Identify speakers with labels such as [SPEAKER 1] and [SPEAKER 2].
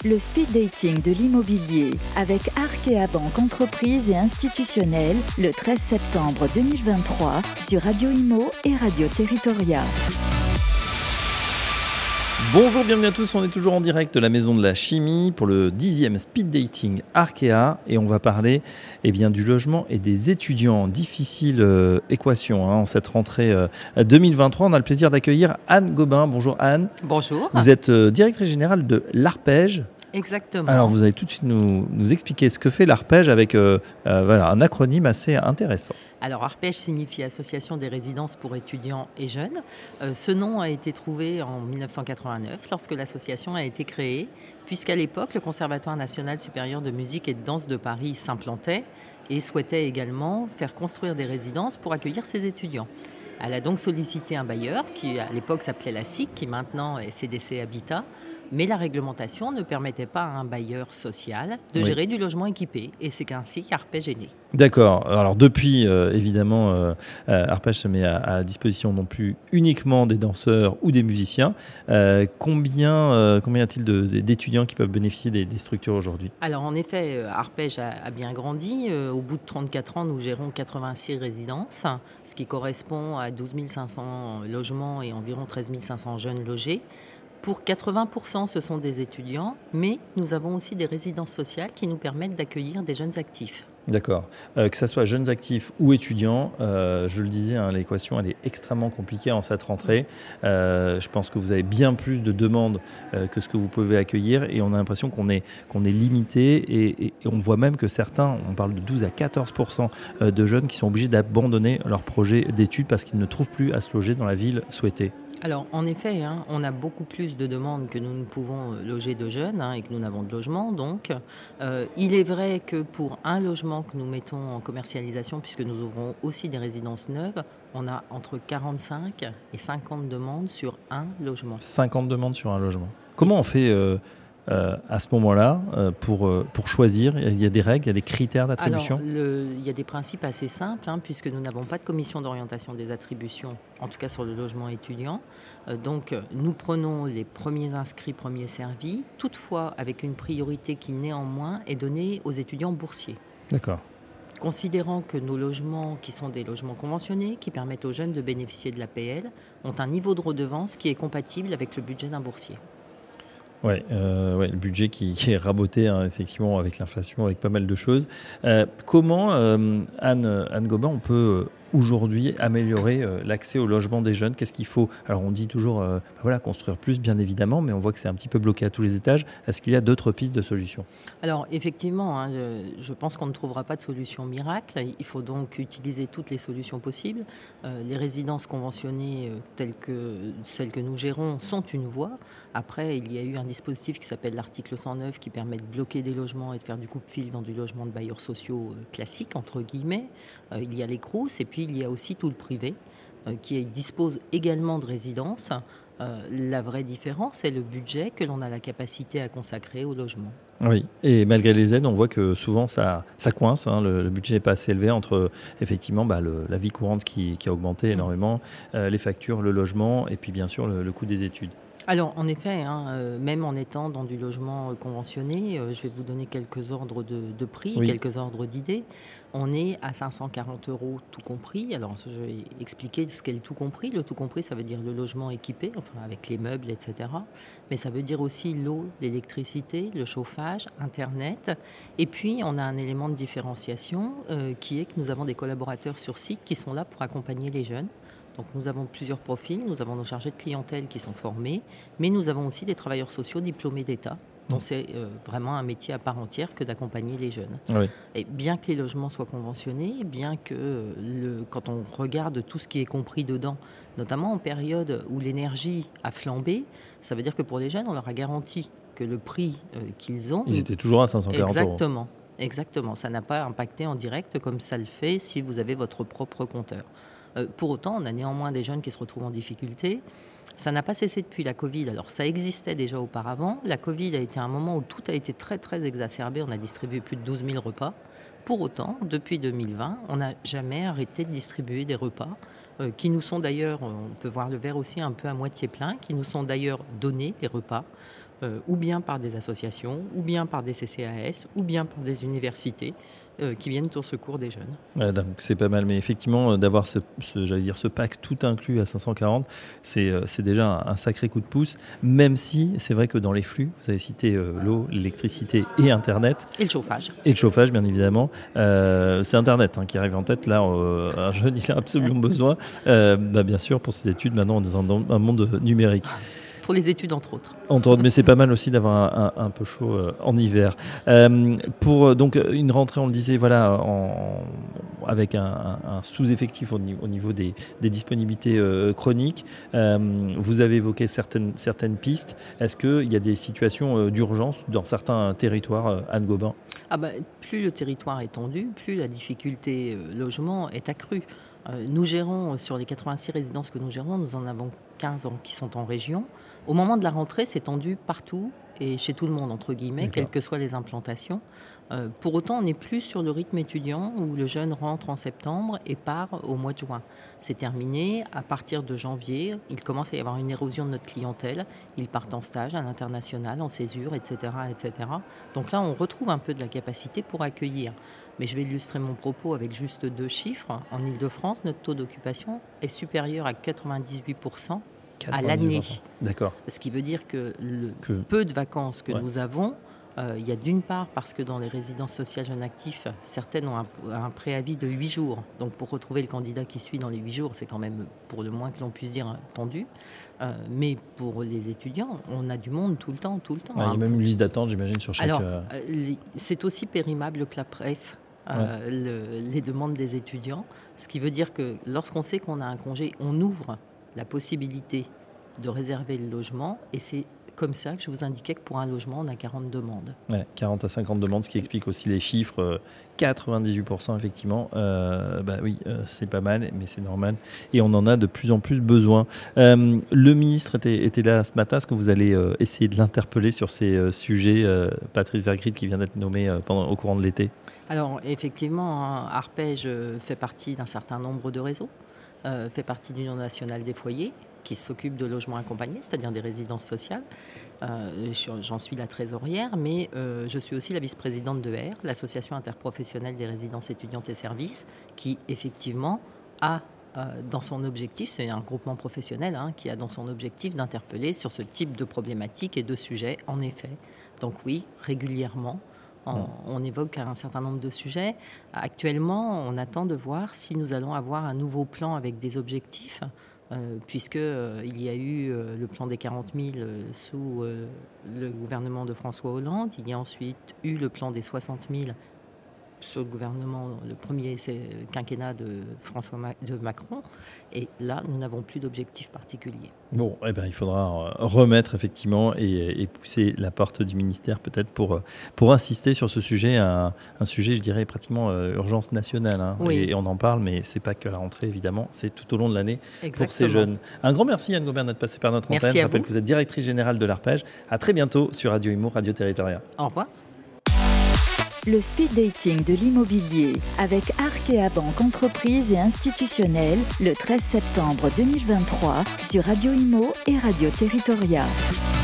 [SPEAKER 1] le speed dating de l'immobilier avec Arkea Banque Entreprise et Institutionnelle le 13 septembre 2023 sur Radio Imo et Radio Territoria.
[SPEAKER 2] Bonjour, bienvenue à tous, on est toujours en direct de la Maison de la Chimie pour le 10e Speed Dating Arkea et on va parler du logement et des étudiants. Difficile équation en cette rentrée 2023. On a le plaisir d'accueillir Anne Gobin. Bonjour Anne.
[SPEAKER 3] Bonjour.
[SPEAKER 2] Vous êtes directrice générale de l'Arpège.
[SPEAKER 3] Exactement.
[SPEAKER 2] Alors vous allez tout de suite nous expliquer ce que fait l'Arpège avec un acronyme assez intéressant.
[SPEAKER 3] Alors Arpège signifie Association des résidences pour étudiants et jeunes. Ce nom a été trouvé en 1989 lorsque l'association a été créée, puisqu'à l'époque le Conservatoire national supérieur de musique et de danse de Paris s'implantait et souhaitait également faire construire des résidences pour accueillir ses étudiants. Elle a donc sollicité un bailleur qui à l'époque s'appelait la SIC, qui maintenant est CDC Habitat. Mais la réglementation ne permettait pas à un bailleur social de gérer du logement équipé. Et c'est ainsi qu'Arpège est né. D'accord. Alors depuis,
[SPEAKER 2] Arpège se met à la disposition non plus uniquement des danseurs ou des musiciens. Combien y a-t-il d'étudiants qui peuvent bénéficier des structures aujourd'hui ?
[SPEAKER 3] Alors en effet, Arpège a bien grandi. Au bout de 34 ans, nous gérons 86 résidences, ce qui correspond à 12 500 logements et environ 13 500 jeunes logés. Pour 80%, ce sont des étudiants, mais nous avons aussi des résidences sociales qui nous permettent d'accueillir des jeunes actifs.
[SPEAKER 2] D'accord. Que ce soit jeunes actifs ou étudiants, je le disais, l'équation elle est extrêmement compliquée en cette rentrée. Je pense que vous avez bien plus de demandes que ce que vous pouvez accueillir et on a l'impression qu'on est limité et on voit même que certains, on parle de 12 à 14% de jeunes qui sont obligés d'abandonner leur projet d'études parce qu'ils ne trouvent plus à se loger dans la ville souhaitée.
[SPEAKER 3] Alors, en effet, on a beaucoup plus de demandes que nous ne pouvons loger de jeunes et que nous n'avons de logement. Donc, il est vrai que pour un logement que nous mettons en commercialisation, puisque nous ouvrons aussi des résidences neuves, on a entre 45 et 50 demandes sur un logement.
[SPEAKER 2] 50 demandes sur un logement. Comment on fait à ce moment-là pour choisir ? Il y a des règles, il y a des critères d'attribution ?
[SPEAKER 3] Alors, il y a des principes assez simples, puisque nous n'avons pas de commission d'orientation des attributions, en tout cas sur le logement étudiant. Donc, nous prenons les premiers inscrits, premiers servis, toutefois avec une priorité qui néanmoins est donnée aux étudiants boursiers.
[SPEAKER 2] D'accord.
[SPEAKER 3] Considérant que nos logements, qui sont des logements conventionnés, qui permettent aux jeunes de bénéficier de l'APL, ont un niveau de redevance qui est compatible avec le budget d'un boursier.
[SPEAKER 2] Le budget qui est raboté effectivement avec l'inflation, avec pas mal de choses. Comment, Anne Gobin, on peut aujourd'hui améliorer l'accès au logement des jeunes ? Qu'est-ce qu'il faut ? Alors on dit toujours construire plus, bien évidemment, mais on voit que c'est un petit peu bloqué à tous les étages. Est-ce qu'il y a d'autres pistes de solutions ?
[SPEAKER 3] Alors effectivement, je pense qu'on ne trouvera pas de solution miracle. Il faut donc utiliser toutes les solutions possibles. Les résidences conventionnées telles que celles que nous gérons sont une voie. Après, il y a eu un dispositif qui s'appelle l'article 109 qui permet de bloquer des logements et de faire du coupe-fil dans du logement de bailleurs sociaux classique, entre guillemets. Il y a les Crous et puis il y a aussi tout le privé qui dispose également de résidences. La vraie différence, c'est le budget que l'on a la capacité à consacrer au logement.
[SPEAKER 2] Oui, et malgré les aides, on voit que souvent ça coince. Le budget n'est pas assez élevé entre effectivement la vie courante qui a augmenté énormément, les factures, le logement et puis bien sûr le coût des études.
[SPEAKER 3] Alors, en effet, même en étant dans du logement conventionné, je vais vous donner quelques ordres de prix, quelques ordres d'idées. On est à 540 € tout compris. Alors, je vais expliquer ce qu'est le tout compris. Le tout compris, ça veut dire le logement équipé, avec les meubles, etc. Mais ça veut dire aussi l'eau, l'électricité, le chauffage, Internet. Et puis, on a un élément de différenciation qui est que nous avons des collaborateurs sur site qui sont là pour accompagner les jeunes. Donc nous avons plusieurs profils, nous avons nos chargés de clientèle qui sont formés, mais nous avons aussi des travailleurs sociaux diplômés d'État. Donc c'est vraiment un métier à part entière que d'accompagner les jeunes. Oui. Et bien que les logements soient conventionnés, bien que quand on regarde tout ce qui est compris dedans, notamment en période où l'énergie a flambé, ça veut dire que pour les jeunes, on leur a garanti que le prix qu'ils ont...
[SPEAKER 2] Ils étaient toujours à 540 €.
[SPEAKER 3] Exactement. Ça n'a pas impacté en direct comme ça le fait si vous avez votre propre compteur. Pour autant, on a néanmoins des jeunes qui se retrouvent en difficulté. Ça n'a pas cessé depuis la Covid. Alors, ça existait déjà auparavant. La Covid a été un moment où tout a été très, très exacerbé. On a distribué plus de 12 000 repas. Pour autant, depuis 2020, on n'a jamais arrêté de distribuer des repas qui nous sont d'ailleurs, on peut voir le verre aussi un peu à moitié plein, qui nous sont d'ailleurs donnés, les repas. ou bien par des associations, ou bien par des CCAS, ou bien par des universités qui viennent au secours des jeunes.
[SPEAKER 2] Donc c'est pas mal, mais effectivement, d'avoir ce pack tout inclus à 540, c'est déjà un sacré coup de pouce, même si c'est vrai que dans les flux, vous avez cité l'eau, l'électricité et Internet.
[SPEAKER 3] Et le chauffage.
[SPEAKER 2] Et le chauffage, bien évidemment. C'est Internet qui arrive en tête. Là, un jeune, il a absolument besoin, bien sûr, pour ses études, maintenant, dans un monde numérique.
[SPEAKER 3] Pour les études, entre autres.
[SPEAKER 2] Mais c'est pas mal aussi d'avoir un peu chaud en hiver. Pour donc une rentrée, on le disait, voilà, avec un sous-effectif au niveau des disponibilités chroniques. Vous avez évoqué certaines pistes. Est-ce qu'il y a des situations d'urgence dans certains territoires, Anne Gobin ?
[SPEAKER 3] Plus le territoire est tendu, plus la difficulté logement est accrue. Nous gérons, sur les 86 résidences que nous gérons, nous en avons 15 qui sont en région. Au moment de la rentrée, c'est tendu partout et chez tout le monde, entre guillemets, quelles que soient les implantations. Pour autant, on n'est plus sur le rythme étudiant où le jeune rentre en septembre et part au mois de juin. C'est terminé. À partir de janvier, il commence à y avoir une érosion de notre clientèle. Ils partent en stage à l'international, en césure, etc., etc. Donc là, on retrouve un peu de la capacité pour accueillir. Mais je vais illustrer mon propos avec juste 2 chiffres. En Ile-de-France, notre taux d'occupation est supérieur à 98% à l'année.
[SPEAKER 2] D'accord.
[SPEAKER 3] Ce qui veut dire que peu de vacances que nous avons, il y a d'une part parce que dans les résidences sociales jeunes actifs, certaines ont un préavis de 8 jours. Donc pour retrouver le candidat qui suit dans les 8 jours, c'est quand même, pour le moins que l'on puisse dire, tendu. Mais pour les étudiants, on a du monde tout le temps.
[SPEAKER 2] Il y a même une liste d'attente, j'imagine, sur chaque...
[SPEAKER 3] Alors, c'est aussi périmable que la presse. Les demandes des étudiants, ce qui veut dire que lorsqu'on sait qu'on a un congé, on ouvre la possibilité de réserver le logement, et c'est comme ça que je vous indiquais que pour un logement, on a 40 demandes.
[SPEAKER 2] 40 à 50 demandes, ce qui explique aussi les chiffres, 98% effectivement. C'est pas mal, mais c'est normal. Et on en a de plus en plus besoin. Le ministre était là ce matin. Est-ce que vous allez essayer de l'interpeller sur ces sujets, Patrice Vergrit, qui vient d'être nommé au courant de l'été ?
[SPEAKER 3] Alors effectivement, Arpège fait partie d'un certain nombre de réseaux, fait partie de l'Union nationale des foyers, qui s'occupe de logements accompagnés, c'est-à-dire des résidences sociales. J'en suis la trésorière, mais je suis aussi la vice-présidente de R, l'association interprofessionnelle des résidences étudiantes et services, qui effectivement a dans son objectif, c'est un groupement professionnel qui a dans son objectif d'interpeller sur ce type de problématiques et de sujets, en effet. Donc oui, régulièrement, on évoque un certain nombre de sujets. Actuellement, on attend de voir si nous allons avoir un nouveau plan avec des objectifs, puisqu'il y a eu le plan des 40 000 sous le gouvernement de François Hollande. Il y a ensuite eu le plan des 60 000 sur le gouvernement, le premier quinquennat de Macron. Et là, nous n'avons plus d'objectif particulier.
[SPEAKER 2] Bon, il faudra remettre effectivement et pousser la porte du ministère peut-être pour insister sur ce sujet, un sujet, je dirais, pratiquement urgence nationale.
[SPEAKER 3] Oui.
[SPEAKER 2] Et on en parle, mais c'est pas que la rentrée, évidemment, c'est tout au long de l'année.
[SPEAKER 3] Exactement.
[SPEAKER 2] Pour ces jeunes. Un grand merci, Anne Gobin, d'être passée par notre antenne. Je rappelle que vous êtes directrice générale de l'Arpège. À très bientôt sur Radio Imo, Radio Territoria.
[SPEAKER 3] Au revoir.
[SPEAKER 1] Le speed dating de l'immobilier avec Arkea Banque Entreprise et Institutionnelle le 13 septembre 2023 sur Radio Imo et Radio Territoria.